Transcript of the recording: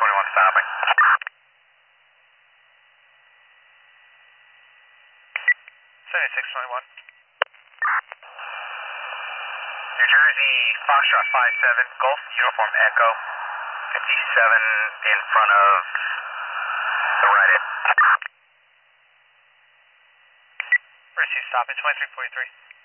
21 stopping. 7621. New Jersey, Foxtrot 57, Golf Uniform Echo, 57 in front of the right-in. Receive stop at 2343.